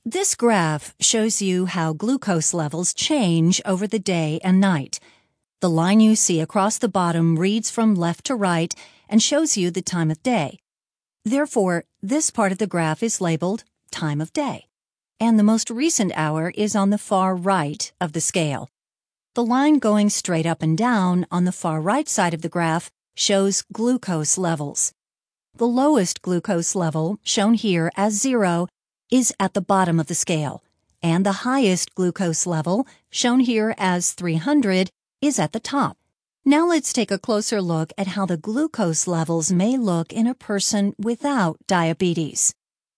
This graph shows you how glucose levels change over the day and night. The line you see across the bottom reads from left to right and shows you the time of day. Therefore, this part of the graph is labeled time of day, and the most recent hour is on the far right of the scale. The line going straight up and down on the far right side of the graph shows glucose levels. The lowest glucose level, shown here as 0, is at the bottom of the scale, and the highest glucose level, shown here as 300, is at the top. Now let's take a closer look at how the glucose levels may look in a person without diabetes.